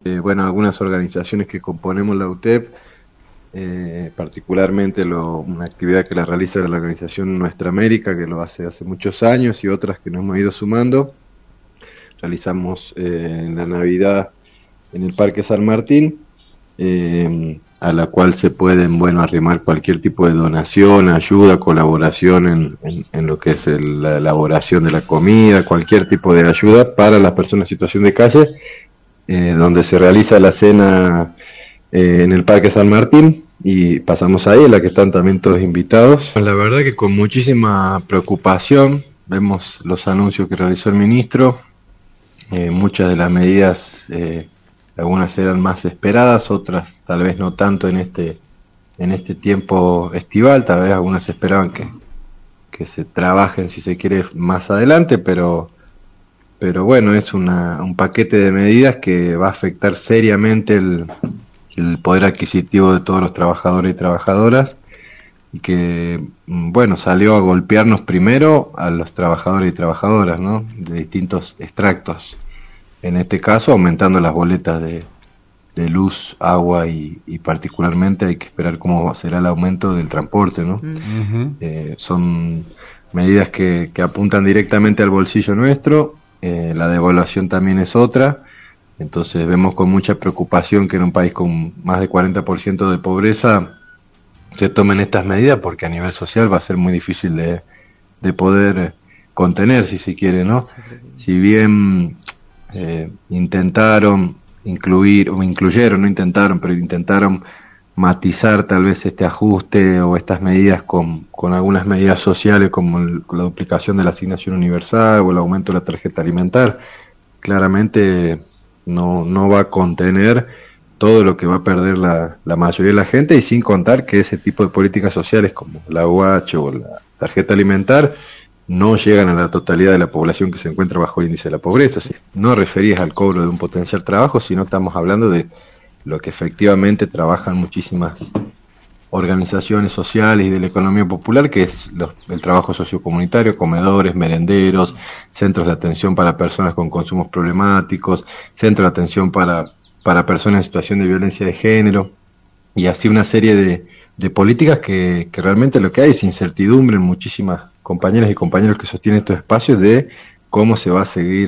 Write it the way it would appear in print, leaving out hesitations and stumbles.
Bueno, algunas organizaciones que componemos la UTEP, particularmente una actividad que la realiza la organización Nuestra América, que lo hace muchos años, y otras que nos hemos ido sumando. Realizamos en la Navidad en el Parque San Martín, a la cual se pueden, bueno, arrimar cualquier tipo de donación, ayuda, colaboración en lo que es la elaboración de la comida, cualquier tipo de ayuda para las personas en situación de calle, donde se realiza la cena en el Parque San Martín, y pasamos ahí, en la que están también todos invitados. La verdad que con muchísima preocupación vemos los anuncios que realizó el ministro. Muchas de las medidas, algunas eran más esperadas, otras tal vez no tanto en este tiempo estival. Tal vez algunas esperaban que se trabajen, si se quiere, más adelante, pero bueno, es un paquete de medidas que va a afectar seriamente el poder adquisitivo de todos los trabajadores y trabajadoras, y que, bueno, salió a golpearnos primero a los trabajadores y trabajadoras, ¿no?, de distintos extractos. En este caso, aumentando las boletas de luz, agua, y particularmente hay que esperar cómo será el aumento del transporte, ¿no? Son medidas que apuntan directamente al bolsillo nuestro. La devaluación también es otra. Entonces vemos con mucha preocupación que en un país con más de 40% de pobreza se tomen estas medidas, porque a nivel social va a ser muy difícil de poder contener, si se quiere, ¿no? Si bien intentaron intentaron matizar tal vez este ajuste o estas medidas con algunas medidas sociales, como la duplicación de la asignación universal o el aumento de la tarjeta alimentar. Claramente no va a contener todo lo que va a perder la mayoría de la gente, y sin contar que ese tipo de políticas sociales como la UH o la tarjeta alimentar no llegan a la totalidad de la población que se encuentra bajo el índice de la pobreza. Si no referís al cobro de un potencial trabajo, sino estamos hablando de lo que efectivamente trabajan muchísimas organizaciones sociales y de la economía popular, que es el trabajo sociocomunitario: comedores, merenderos, centros de atención para personas con consumos problemáticos, centros de atención para personas en situación de violencia de género, y así una serie de políticas que realmente lo que hay es incertidumbre en muchísimas compañeras y compañeros que sostienen estos espacios de cómo se va a seguir